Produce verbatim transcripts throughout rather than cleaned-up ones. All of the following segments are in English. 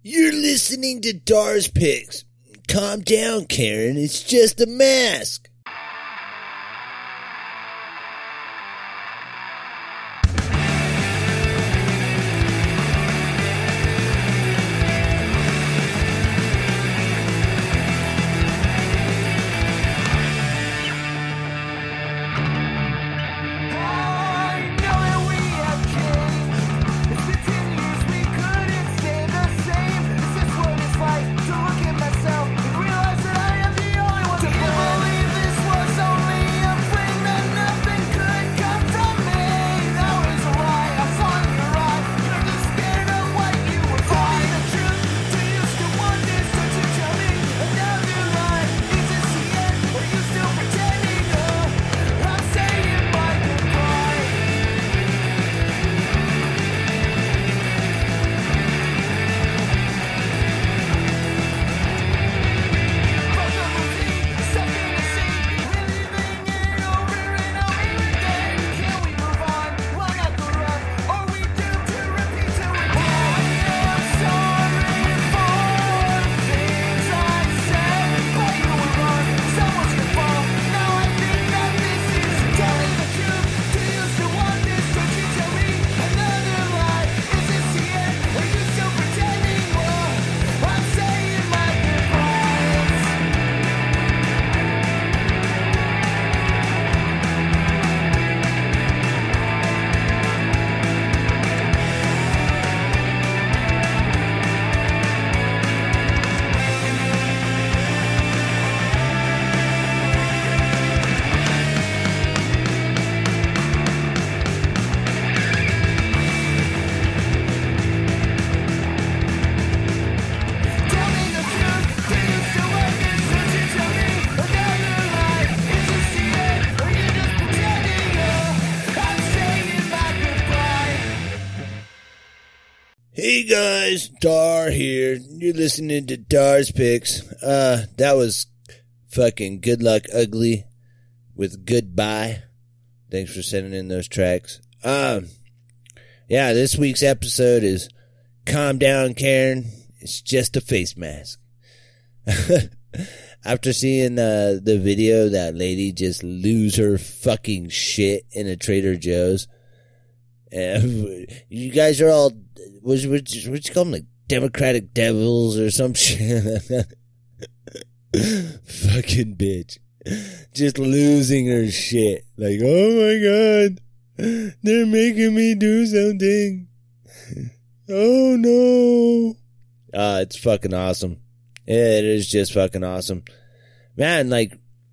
You're listening to Dar's Picks. Calm down, Karen. It's just a mask. Hey guys, Dar here. You're listening to Dar's Picks. Uh, that was fucking Good Luck Ugly with Goodbye. Thanks for sending in those tracks. Um, yeah, this week's episode is Calm Down, Karen. It's just a face mask. After seeing uh, the video, that lady just lose her fucking shit in a Trader Joe's. Uh, you guys are all, what you, what you, what you call them, like Democratic devils or some shit? Fucking bitch. Just losing her shit. Like, oh my god, they're making me do something. Oh no. Uh, it's fucking awesome. It is just fucking awesome. Man, like,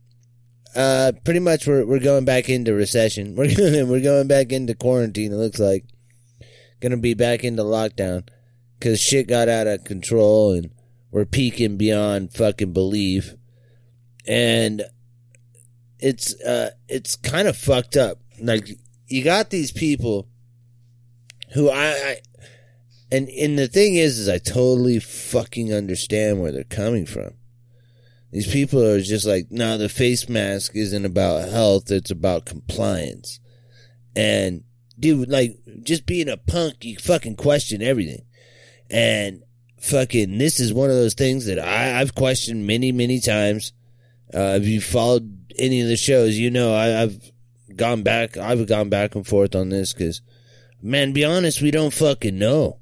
Uh, pretty much we're, we're going back into recession. We're going, we're going back into quarantine, it looks like. Gonna be back into lockdown. Cause shit got out of control and we're peaking beyond fucking belief. And it's, uh, it's kind of fucked up. Like, you got these people who I, I and, and the thing is, is I totally fucking understand where they're coming from. These people are just like, no, the face mask isn't about health, it's about compliance. And, dude, like, just being a punk, you fucking question everything. And, fucking, this is one of those things that I, I've questioned many, many times. Uh, if you followed any of the shows, you know I, I've gone back, I've gone back and forth on this, because, man, be honest, we don't fucking know.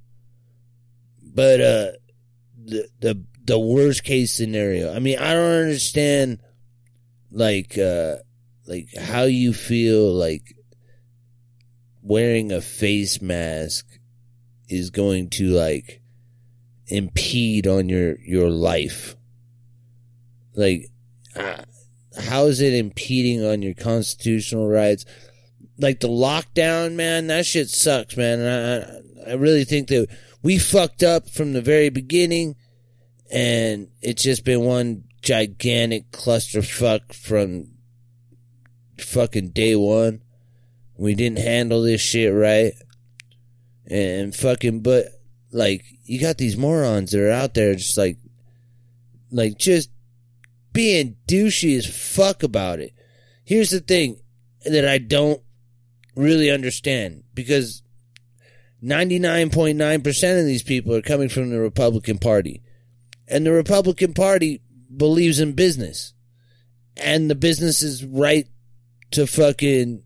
But, uh, the, the, the worst case scenario. I mean, I don't understand, like, uh, like how you feel like wearing a face mask is going to, like, impede on your, your life. Like, uh, how is it impeding on your constitutional rights? Like, the lockdown, man, that shit sucks, man. And I, I really think that we fucked up from the very beginning. And it's just been one gigantic clusterfuck from fucking day one. We didn't handle this shit right. And fucking, but, like, you got these morons that are out there just like, like, just being douchey as fuck about it. Here's the thing that I don't really understand, because ninety-nine point nine percent of these people are coming from the Republican Party. And the Republican Party believes in business. And the business is right to fucking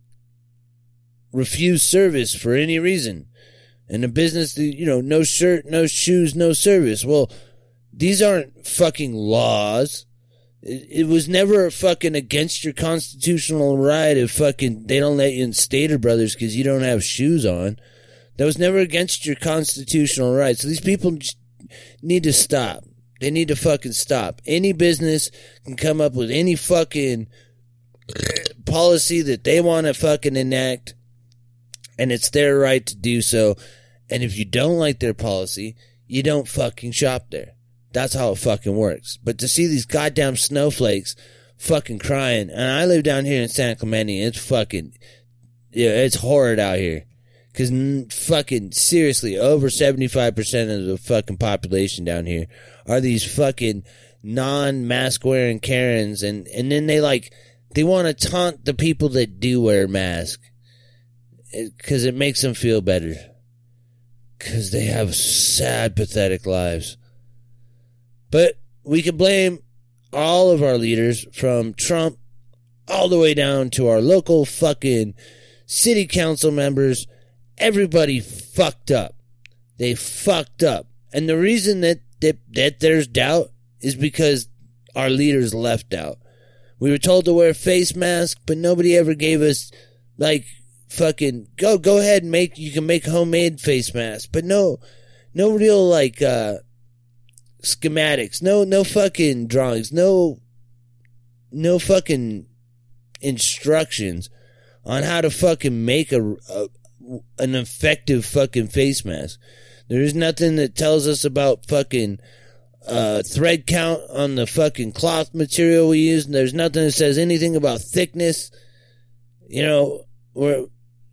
refuse service for any reason. And the business, you know, no shirt, no shoes, no service. Well, these aren't fucking laws. It, it was never fucking against your constitutional right if fucking they don't let you in Stater Brothers because you don't have shoes on. That was never against your constitutional right. So these people just need to stop. They need to fucking stop. Any business can come up with any fucking policy that they want to fucking enact. And it's their right to do so. And if you don't like their policy, you don't fucking shop there. That's how it fucking works. But to see these goddamn snowflakes fucking crying, and I live down here in San Clemente, and it's fucking, yeah, it's horrid out here. Cause fucking seriously, over seventy-five percent of the fucking population down here are these fucking non-mask wearing Karens, and, and then they like, they want to taunt the people that do wear masks. Cause it makes them feel better. Cause they have sad, pathetic lives. But we can blame all of our leaders from Trump all the way down to our local fucking city council members. Everybody fucked up. They fucked up. And the reason that, that, that there's doubt is because our leaders left out. We were told to wear a face mask, but nobody ever gave us, like, fucking, go, go ahead and make, you can make homemade face masks, but no, no real, like, uh, schematics, no, no fucking drawings, no, no fucking instructions on how to fucking make a, a an effective fucking face mask. There is nothing that tells us about fucking, uh, thread count on the fucking cloth material we use, and there's nothing that says anything about thickness. You know, we're,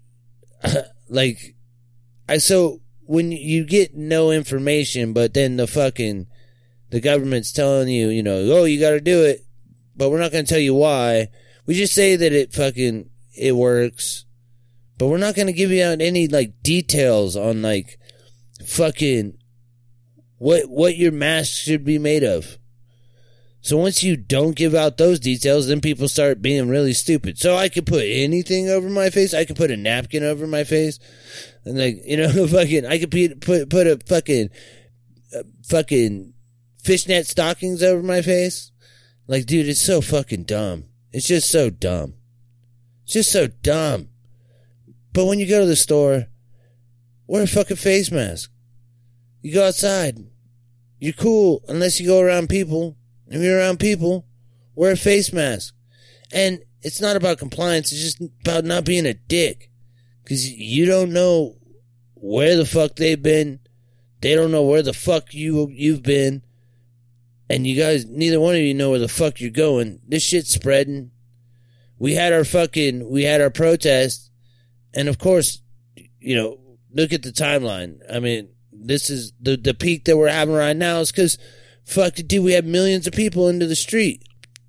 like, I, so when you get no information, but then the fucking, the government's telling you, you know, oh, you gotta do it, but we're not gonna tell you why. We just say that it fucking, it works, but we're not gonna give you out any, like, details on, like, fucking, what, what your mask should be made of. So once you don't give out those details, then people start being really stupid. So I could put anything over my face. I could put a napkin over my face. And like, you know, fucking, I could put, put, put a fucking, uh, fucking fishnet stockings over my face. Like, dude, it's so fucking dumb. It's just so dumb. It's just so dumb. But when you go to the store, wear a fucking face mask. You go outside. You're cool unless you go around people. If you're around people, wear a face mask. And it's not about compliance. It's just about not being a dick. Because you don't know where the fuck they've been. They don't know where the fuck you, you've been. And you guys, neither one of you know where the fuck you're going. This shit's spreading. We had our fucking, we had our protest. And of course, you know, look at the timeline. I mean, this is the, the peak that we're having right now is because fuck, dude, we have millions of people into the street.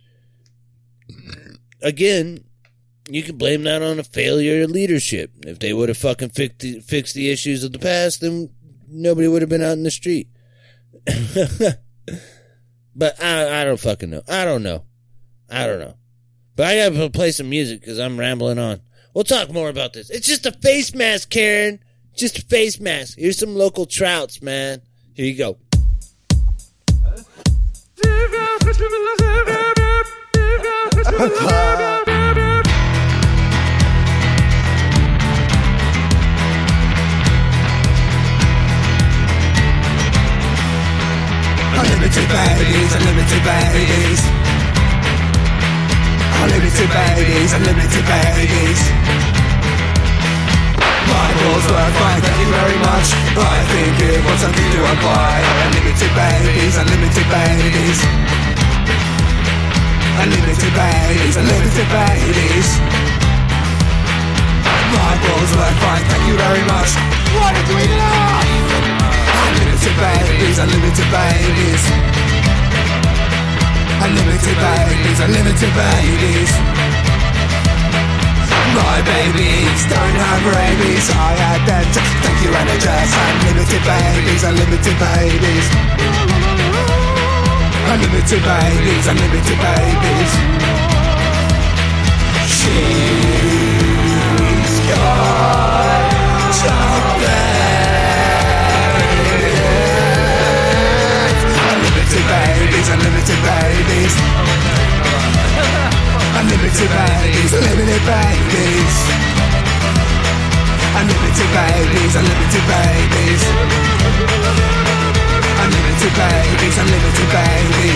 Again, you can blame that on a failure of leadership. If they would have fucking fixed the, fixed the issues of the past, then nobody would have been out in the street. But I, I don't fucking know. I don't know. I don't know. But I gotta play some music because I'm rambling on. We'll talk more about this. It's just a face mask, Karen. Just a face mask. Here's some local trouts, man. Here you go. Unlimited babies, unlimited babies. Unlimited babies, unlimited babies. My balls work fine, thank you very much. I think it was something to acquire. Unlimited babies, unlimited babies. Unlimited babies, unlimited babies. My balls work fine, thank you very much. Why did you eat it up? Unlimited babies, unlimited babies. Unlimited babies, unlimited babies. My babies don't have rabies. I had them to thank you and address. Unlimited babies, unlimited babies. Unlimited babies, unlimited babies. She's got chocolate. Unlimited babies, unlimited babies. Unlimited babies, unlimited babies. Unlimited babies, unlimited babies. Unlimited babies, unlimited babies.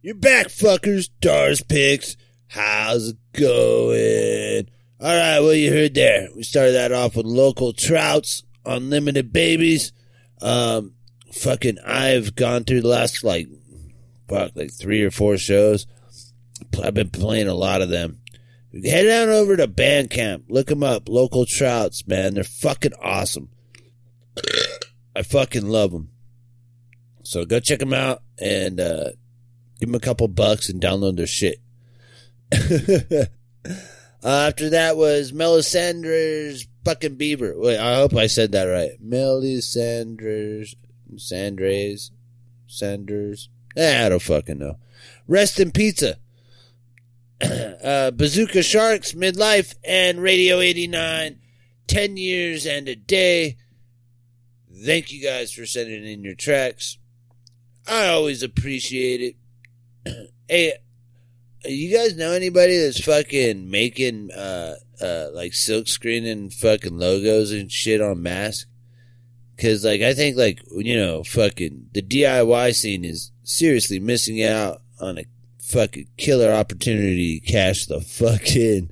You're back, fuckers. Stars Picks. How's it going? Alright, well, you heard there. We started that off with Local Trouts, Unlimited Babies. Um, fucking, I've gone through the last, like, fuck, like three or four shows. I've been playing a lot of them. Head on over to Bandcamp. Look them up. Local Trouts, man. They're fucking awesome. I fucking love them. So go check them out and, uh, give them a couple bucks and download their shit. uh, after that was Melisandre's fucking Beaver. Wait, I hope I said that right. Melisandre's, Sandres, Sanders. Eh, I don't fucking know. Rest in Pizza. uh, Bazooka Sharks, Midlife, and Radio eighty-nine. Ten years and a day. Thank you guys for sending in your tracks. I always appreciate it. Hey, you guys know anybody that's fucking making, uh, uh, like silk screening fucking logos and shit on masks? Cause, like, I think, like, you know, fucking, the D I Y scene is seriously missing out on a fucking killer opportunity to cash the fuck in.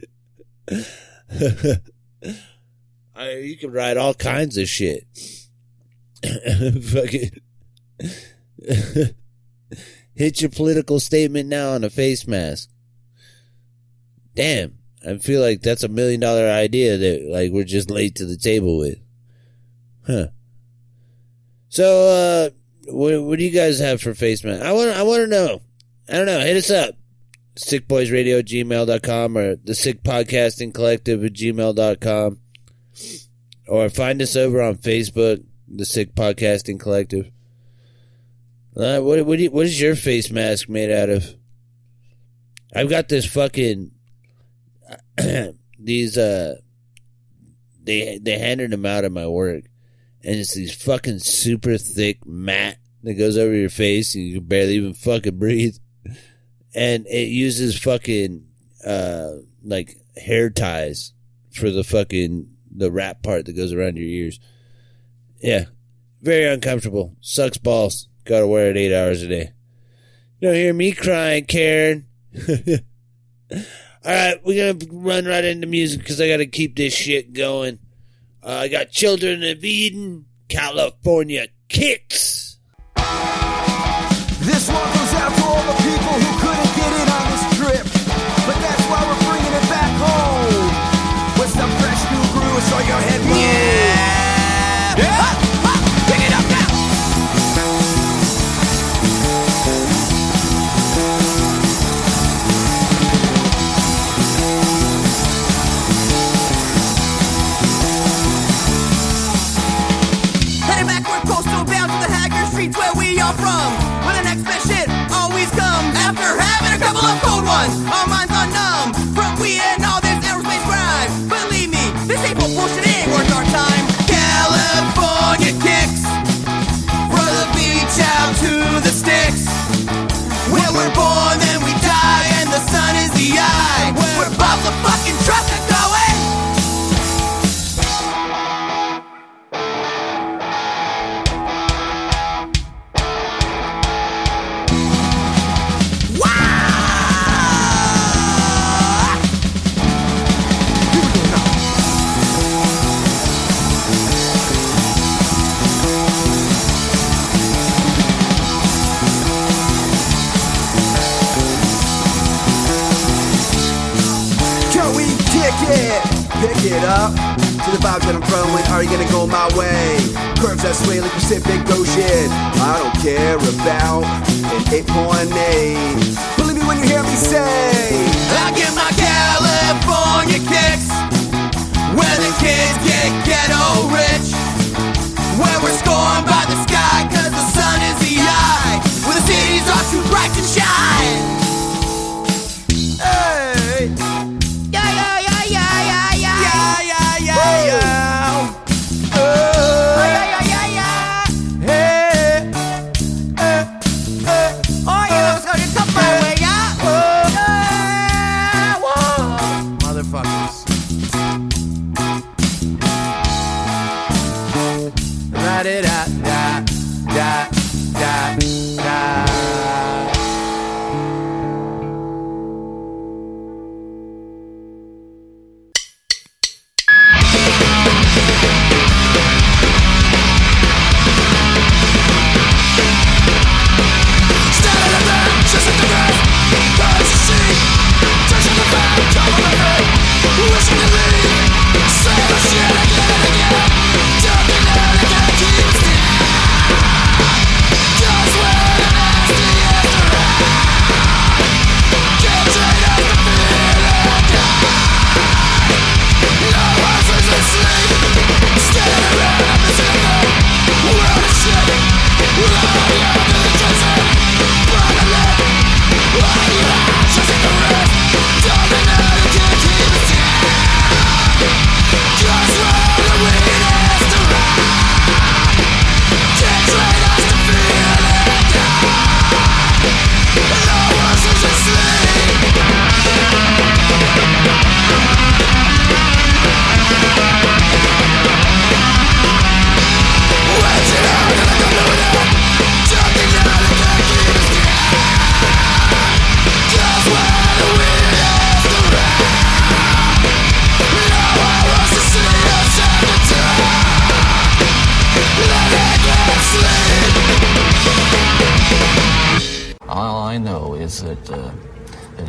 I, you can write all kinds of shit. Fucking. Hit your political statement now on a face mask. Damn. I feel like that's a million dollar idea that, like, we're just late to the table with. Huh. So, uh, what, what do you guys have for face mask? I want, I want to know. I don't know. Hit us up. sickboysradio at gmail dot com or the Sick Podcasting Collective at gmail dot com. Or find us over on Facebook, the Sick Podcasting Collective. Uh, what what, do you, what is your face mask made out of? I've got this fucking these uh they they handed them out at my work, and it's these fucking super thick mat that goes over your face and you can barely even fucking breathe, and it uses fucking uh like hair ties for the fucking the wrap part that goes around your ears. Yeah, very uncomfortable. Sucks balls. Gotta wear it eight hours a day. You don't hear me crying, Karen. Alright, we're gonna run right into music because I gotta keep this shit going. Uh, I got Children of Eden, California Kicks. This one goes out to all the people who couldn't get in on this trip, but that's why we're bringing it back home with some fresh new grooves so your head moves. Yeah! Yeah! Ha, ha, pick it up now! Heading backward, coastal bound to the Haggard streets where we are from, where the next best shit always comes after having a couple of cold ones. Our minds are numb from we and all this aerospace grind. Believe me, this ain't for bullshitting worth our time. California Kicks, from the beach out to the sticks, where we're born then we die and the sun is the eye. We're above the fucking traffic going. Pick it up to the vibes that I'm throwing. Are you gonna go my way? Curves that sway like Pacific Ocean. I don't care about an eight point eight. Believe me when you hear me say I get my California kicks, where the kids get ghetto rich, where we're scorned by the sky cause the sun is the eye, where the cities are too bright to shine. Hey. Yeah, yeah, yeah, yeah, yeah, yeah. Yeah, yeah, yeah, yeah. Oh, yeah, yeah, yeah, yeah. Hey, hey, hey. Oh, yeah, let's go to top my way, yeah. Oh,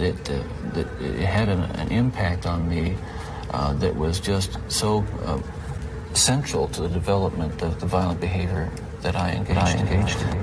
it uh, that it had an, an impact on me uh, that was just so uh, central to the development of the violent behavior that I engaged, I engaged in.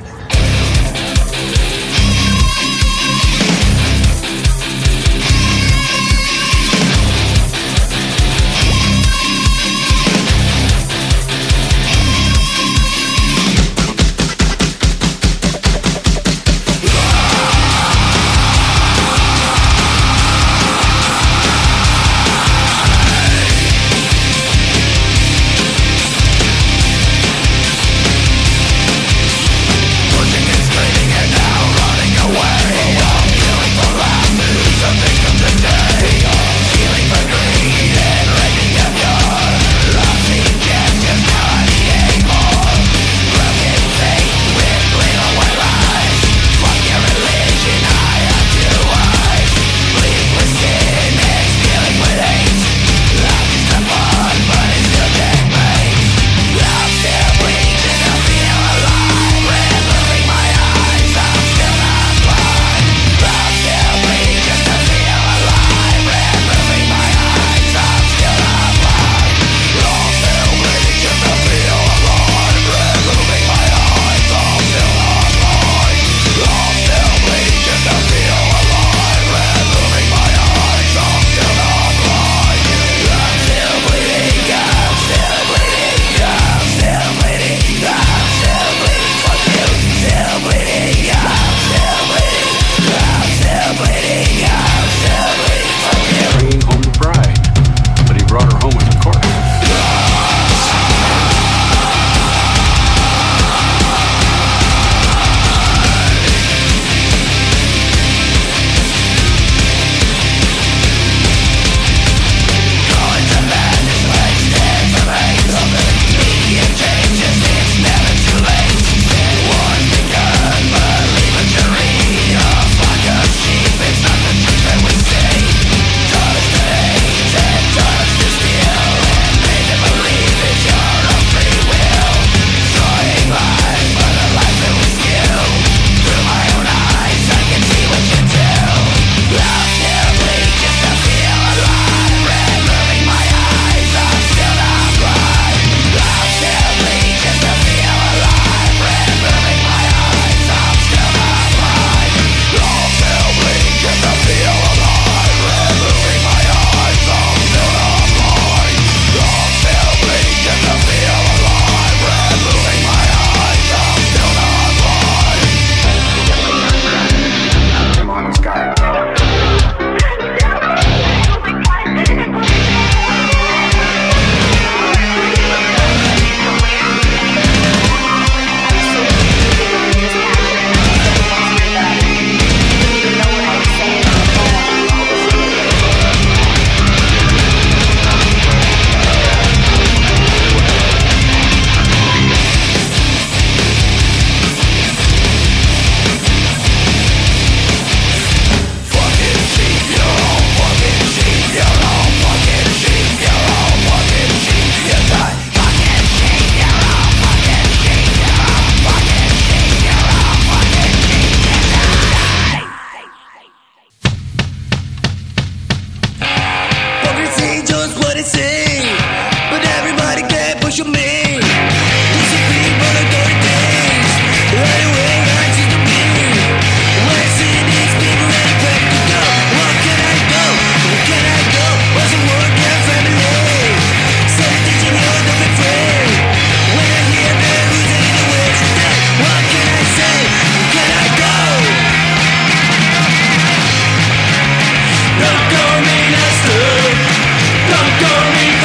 Don't call me Nestor. Don't call me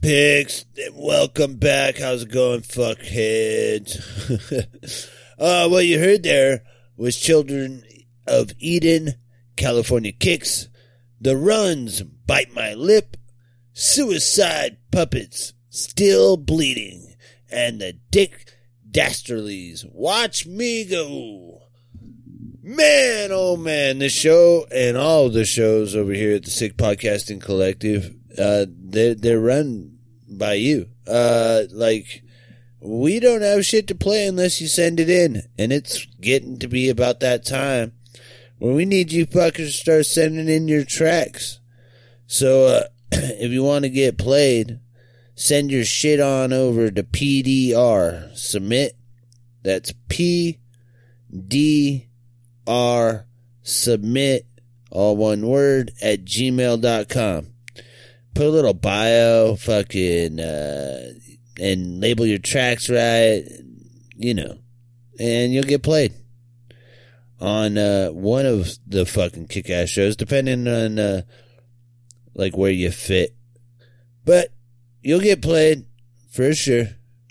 Picks, welcome back. How's it going, fuckheads? uh, what you heard there was Children of Eden, California Kicks, The Runs, Bite My Lip, Suicide Puppets, Still Bleeding, and the Dick Dastardlies, Watch Me Go. Man, oh man, this show and all the shows over here at the Sick Podcasting Collective, uh, they're, they're run by you. Uh, like, we don't have shit to play unless you send it in, and it's getting to be about that time where we need you fuckers to start sending in your tracks. So, uh, if you want to get played, send your shit on over to P D R. Submit. That's P D R. Submit. All one word at gmail dot com. Put a little bio, fucking, uh, and label your tracks right, you know, and you'll get played on, uh, one of the fucking kick-ass shows, depending on, uh, like where you fit. But you'll get played for sure.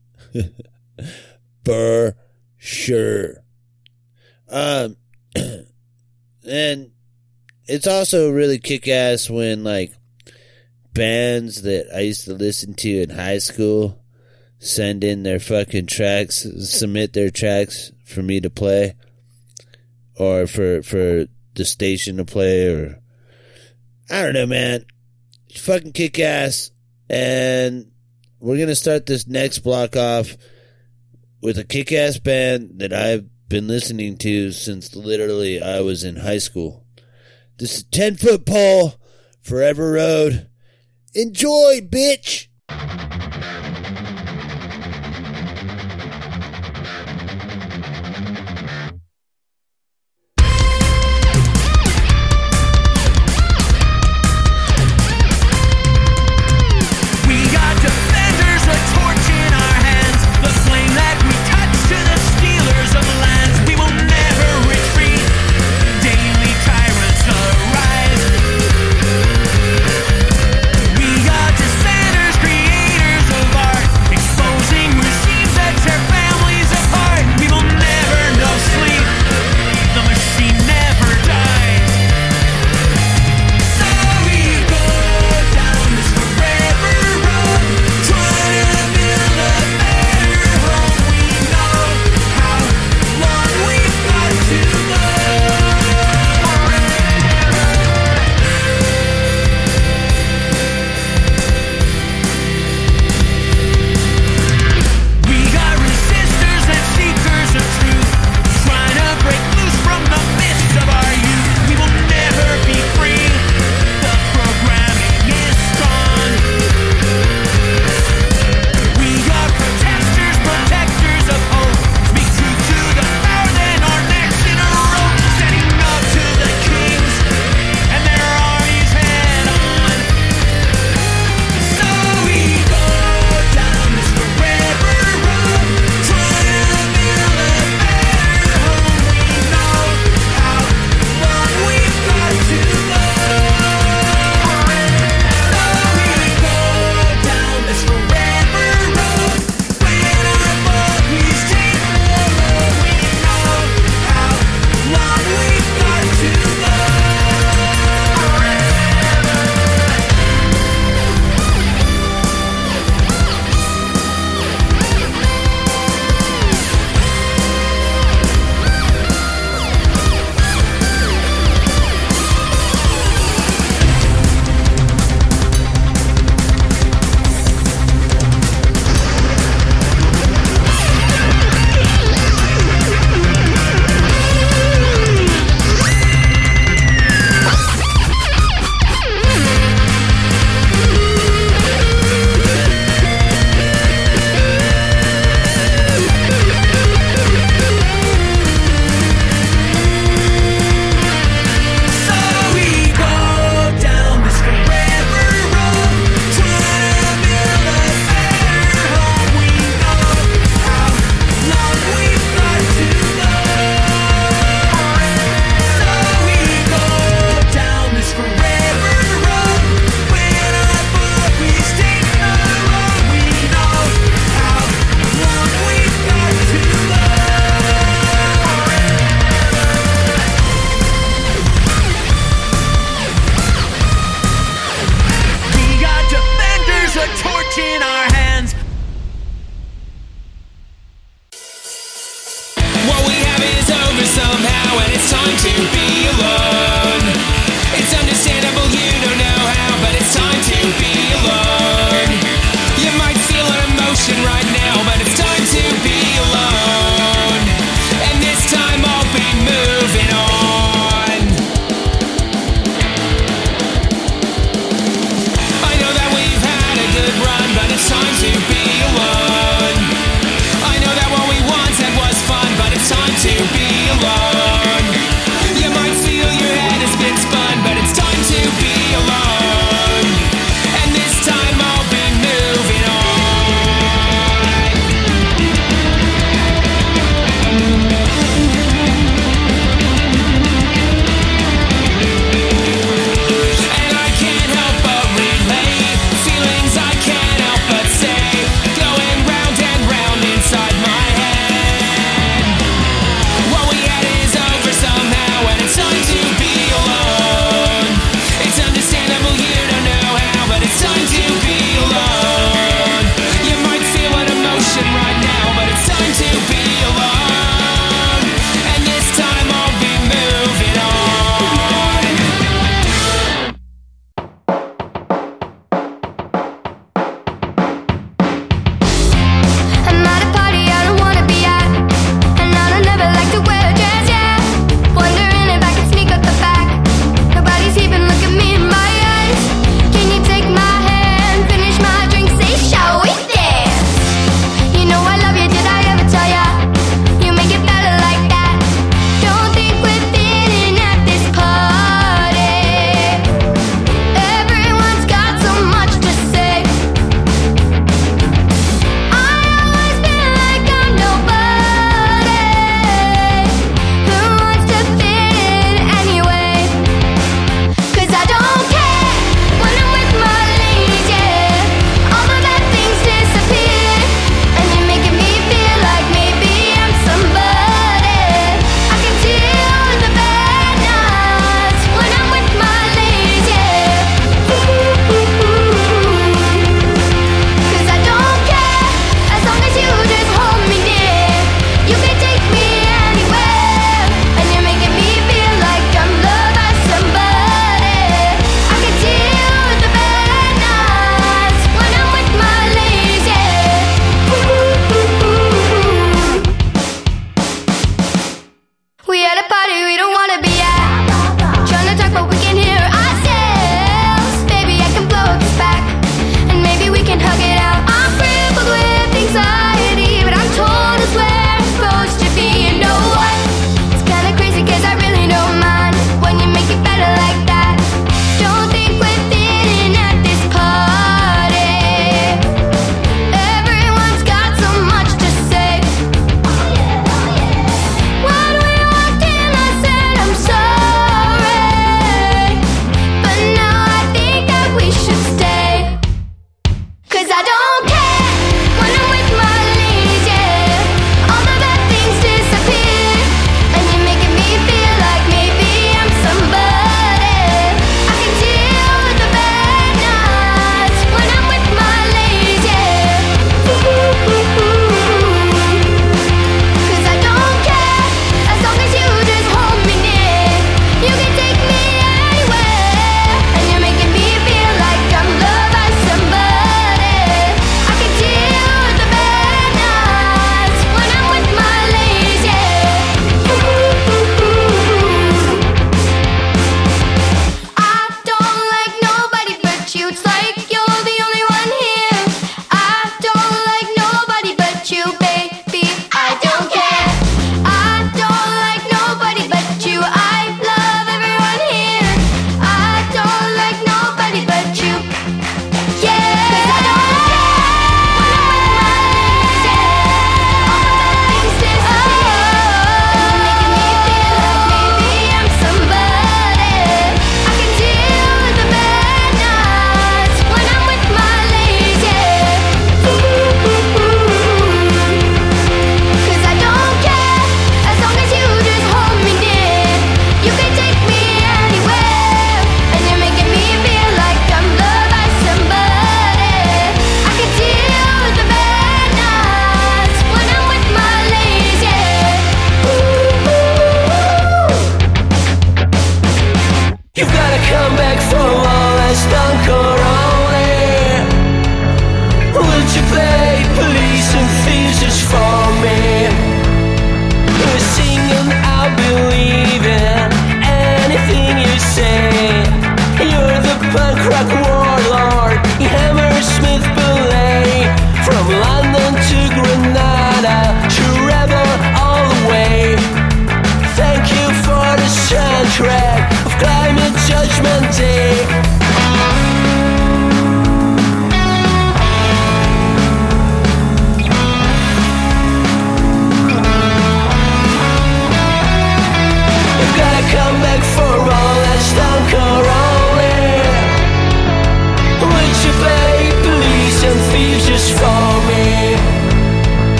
For sure. Um, and it's also really kick-ass when, like, bands that I used to listen to in high school send in their fucking tracks, submit their tracks for me to play, or for for the station to play, or I don't know, man. It's fucking kick ass, and we're gonna start this next block off with a kick ass band that I've been listening to since literally I was in high school. This is Ten Foot Pole, Forever Road. Enjoy, bitch! Creators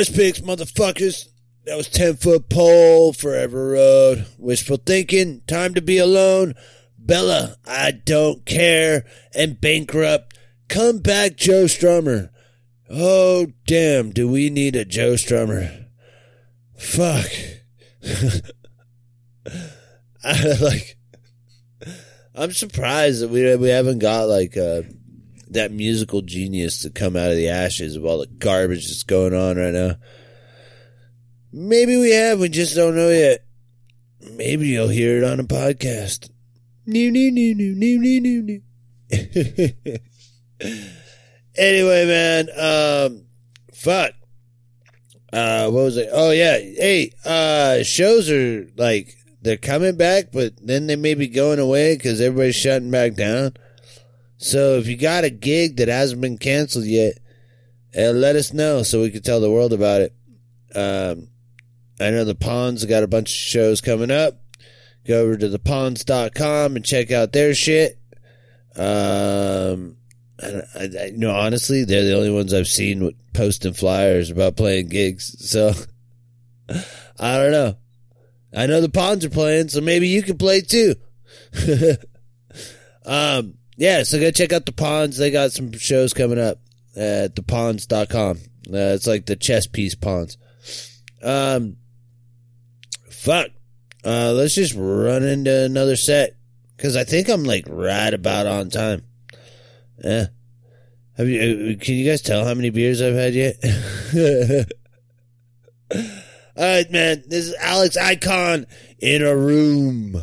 Picks, motherfuckers. That was ten Foot Pole, Forever Road, Wishful Thinking, Time to Be Alone, Bella, I Don't Care, and Bankrupt. Come Back, Joe Strummer. Oh, damn, do we need a Joe Strummer? Fuck. I, like, I'm surprised that we we haven't got, like, uh, that musical genius to come out of the ashes of all the garbage that's going on right now. Maybe we have, we just don't know yet. Maybe you'll hear it on a podcast. New, new, new, new, new, new, new, new. Anyway, man, um, fuck. Uh, what was it? Oh, yeah. Hey, uh, shows are, like, they're coming back, but then they may be going away because everybody's shutting back down. So if you got a gig that hasn't been canceled yet, uh, let us know so we can tell the world about it. Um, I know the Ponds got a bunch of shows coming up. Go over to the ponds dot com and check out their shit. Um, I, I, I, you know, honestly, they're the only ones I've seen with posting flyers about playing gigs. So, I don't know. I know the Ponds are playing, so maybe you can play too. um, yeah, so go check out the Ponds. They got some shows coming up at the ponds dot com. Uh, it's like the chess piece Ponds. Um, fuck. Uh, let's just run into another set. Cause I think I'm like right about on time. Yeah. Have you, can you guys tell how many beers I've had yet? Alright, man. This is Alex Icon in a room.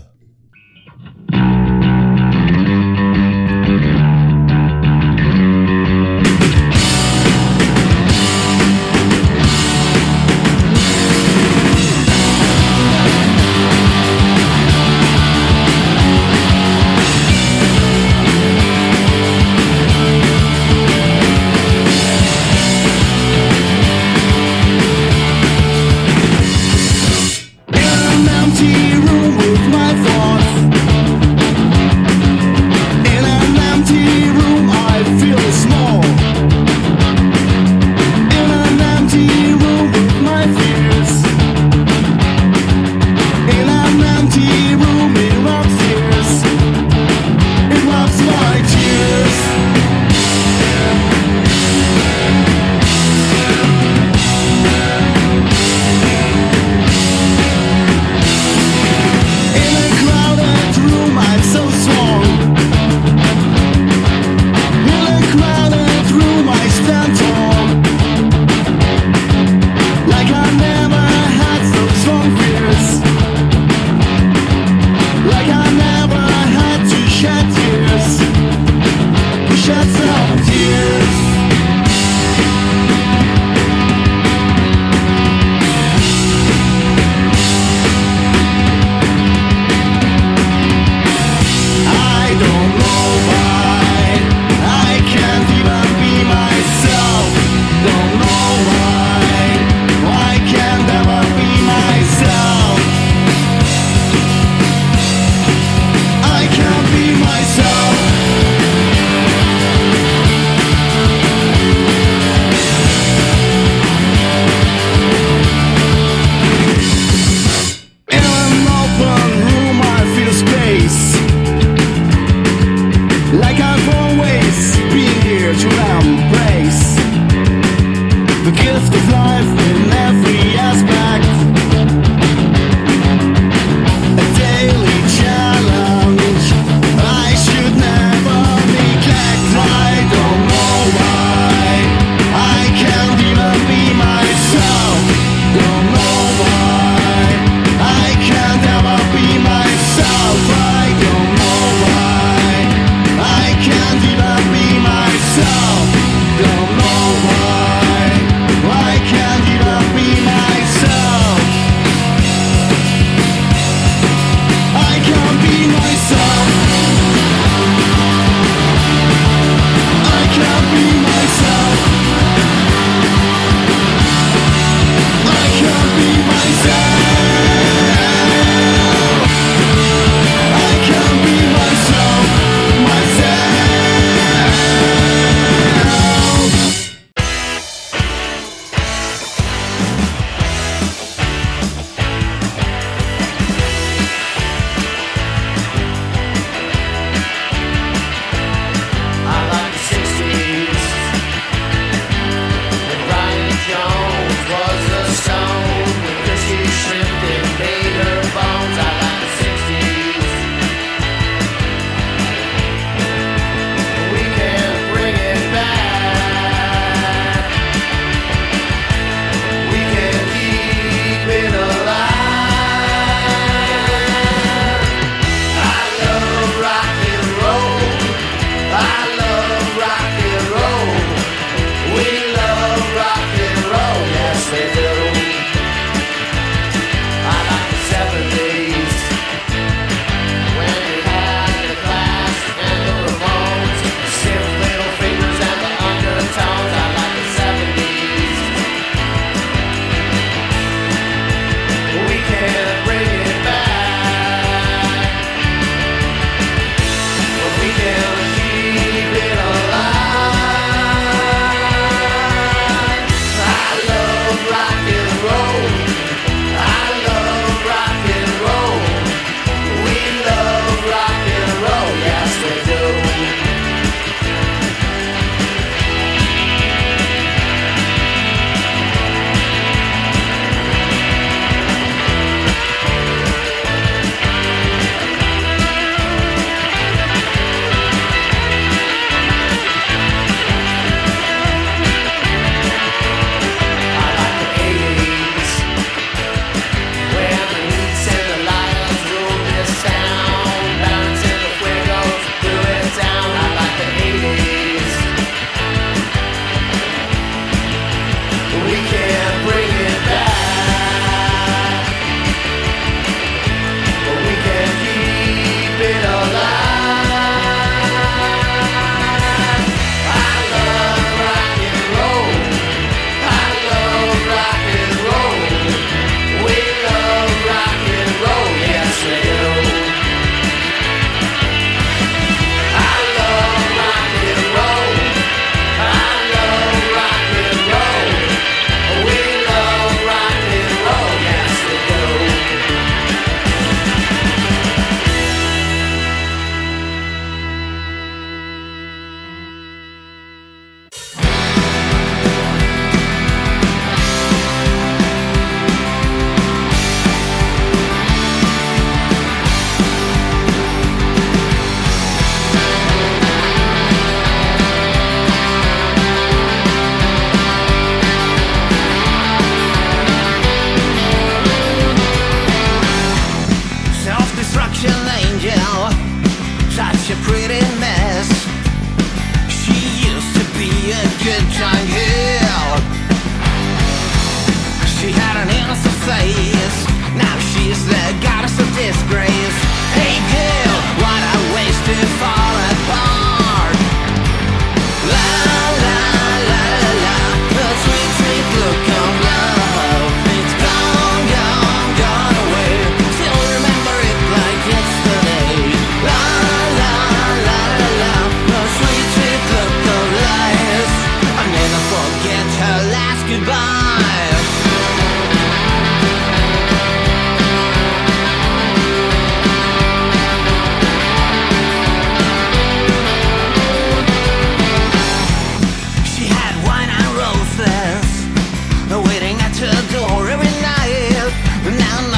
Empty room with my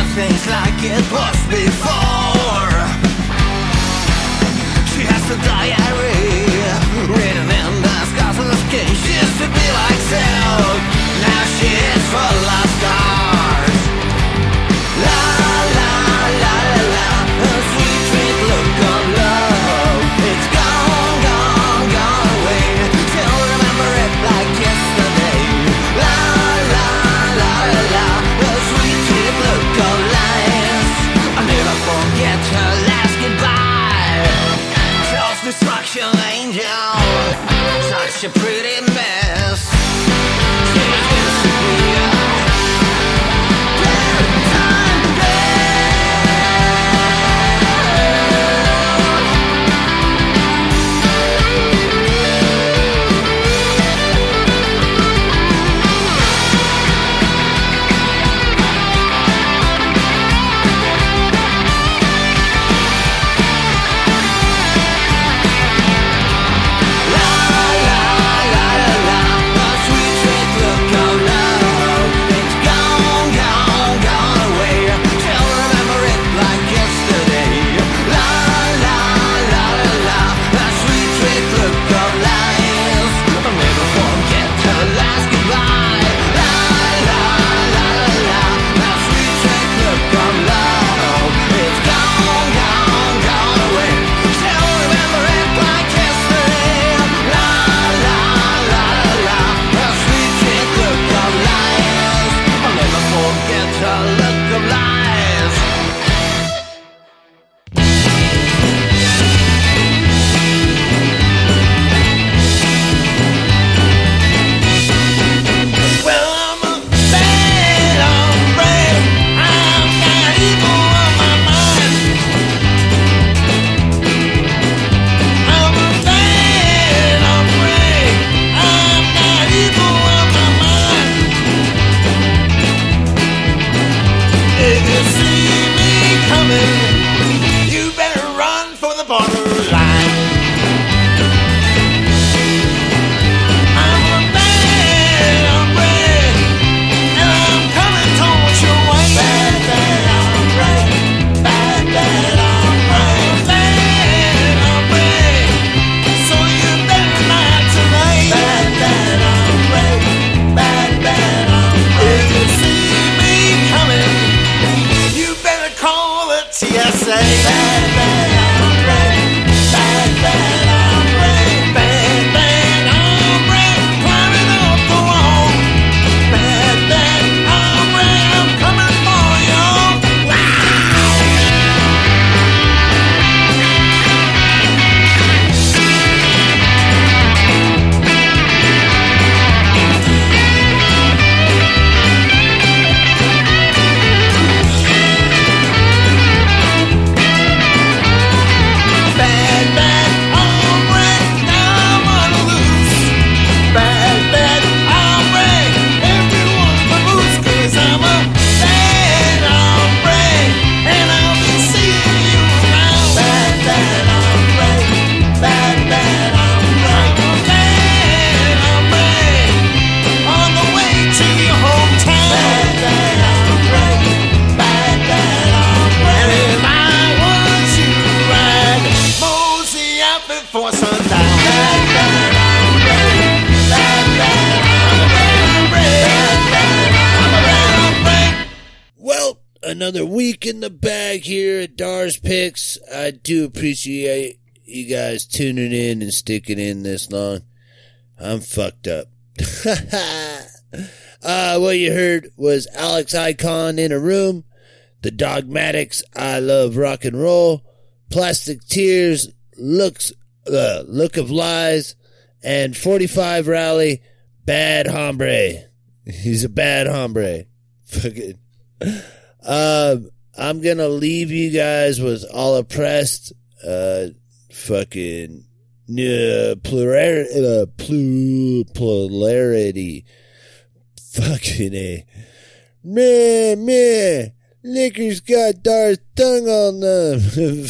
things like it was before. She has the diarrhea written in the scars of the skin. She used to be like silk, now she is full of scars. La la la la la, a sweet sweet look of love. It's gone, gone, gone away. Still remember it like yesterday. La la la la la, a sweet sweet look of life. I'll never forget her last goodbye. Self-destruction angel, such a pretty mess. She used to be a bedtime girl. La la la la la, a sweet sweet look of love. It's gone, gone, gone away. Still remember it like yesterday. La la la la la, a sweet sweet look of life. I'll never forget her last goodbye. La la la la la, a sweet sweet look of love. It's gone, gone, gone away. Still remember it like yesterday. La la la la la, a sweet sweet look of life. I'll never forget her look of life. Well, I'm a bad hombre. I've got evil on my mind. I'm a bad hombre. I've got evil on my mind. If you see me coming, you better run for the borderline. I'm a bad hombre, and I'm coming towards your way. Bad, bad hombre, bad, bad hombre, bad hombre. So you better not tonight. Bad, bad hombre, bad, bad hombre. If you see me coming, you better call the T S A. Bad, bad hombre, bad, bad hombre, bad, bad hombre, climbing up the wall. Bad, bad hombre, I'm coming for you. Bad, bad hombre, now I'm on the loose. Bad, bad hombre, everyone moves, 'cause I'm a bad hombre, and I'll be seeing you around. Bad, bad hombre, bad, bad hombre, I'm a bad hombre, on the way to your hometown. Bad, bad hombre, bad, bad hombre, and if I was you, I'd mosey out before sundown. Bad, bad hombre, bad, bad hombre, bad, bad hombre. Well, another week in the bag here at Dar's Picks. I do appreciate you guys tuning in and sticking in this long. I'm fucked up. uh, what you heard was Alex Icon in a Room, The Dogmatics, I Love Rock and Roll, Plastic Tears, Looks, uh, Look of Lies, and forty-five Rally, Bad Hombre. He's a bad hombre. Fucking. Um, I'm gonna leave you guys with All Oppressed, uh, fucking, uh, plurar, uh, plu, polarity. Fucking A. Meh, meh. Liquor's got Dar's tongue on them.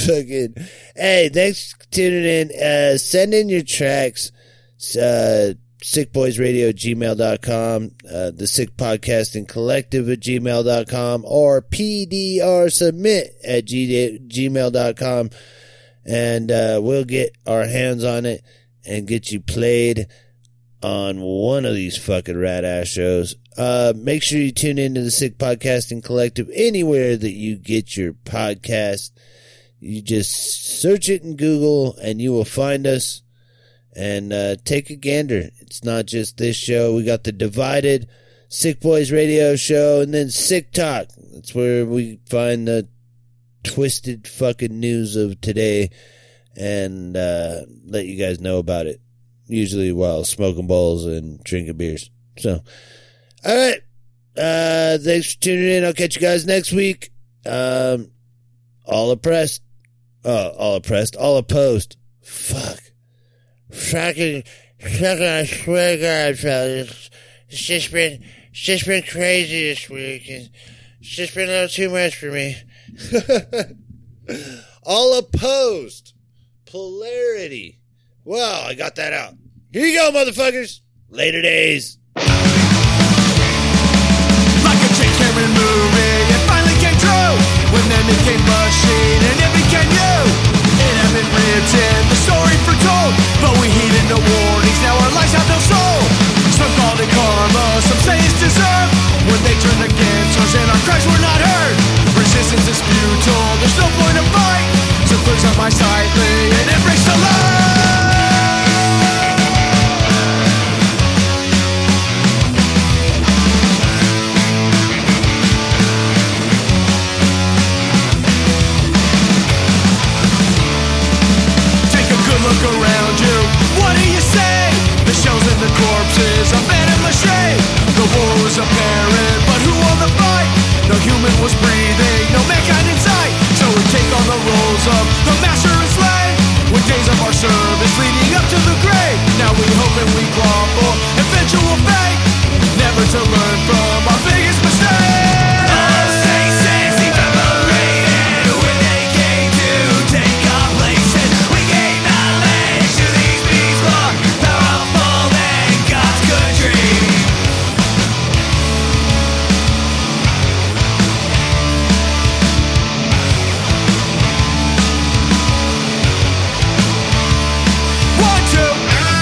Fucking. Hey, thanks for tuning in. Uh, send in your tracks. Uh, sickboysradio at gmail dot com, uh, the Sick Podcasting Collective at gmail dot com, or pdrsubmit at gmail dot com, and uh, we'll get our hands on it and get you played on one of these fucking rad-ass shows. Uh, make sure you tune into the Sick Podcasting Collective anywhere that you get your podcast. You just search it in Google and you will find us. And uh, take a gander. It's not just this show. We got the Divided Sick Boys Radio show, and then Sick Talk. That's where we find the twisted fucking news of today and uh, let you guys know about it. Usually while smoking bowls and drinking beers. So, all right. Uh, thanks for tuning in. I'll catch you guys next week. Um, all oppressed. Oh, all oppressed. All opposed. Fuck. Fucking, fucking, I swear to God, fellas. It's just been, it's just been crazy this week. It's just been a little too much for me. All opposed. Polarity. Well, I got that out. Here you go, motherfuckers. Later days. Like a James Cameron movie, it finally came true. When then became machine and it became you. It had been written, the story foretold, but we heeded no warnings, now our lives have no soul. Some call it karma, some say it's deserved. When they turned against us and our cries were not heard. Resistance is futile, there's no point of fight. So close up my sightly and embrace the light. Look around you, what do you say? The shells and the corpses of mache. The war was apparent, but who won the fight? No human was breathing, no mankind in sight. So we take on the roles of the master and slave, with days of our service leading up to the grave. Now we hope and we claw for eventual fate, never to learn from our biggest mistake. All faces evaporated when they came to take our places. We gave knowledge to these beings more powerful than God's country. One, two.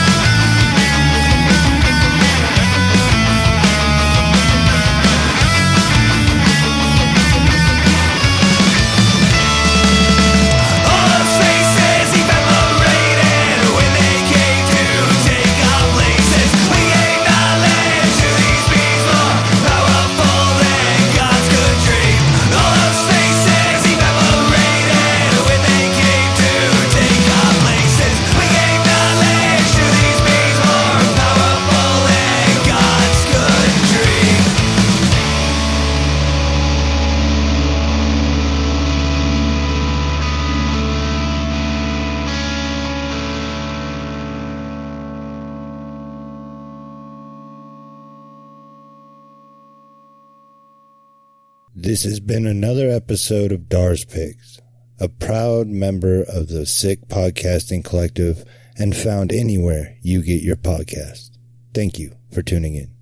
This has been another episode of Dar's Pigs, a proud member of the Sick Podcasting Collective and found anywhere you get your podcast. Thank you for tuning in.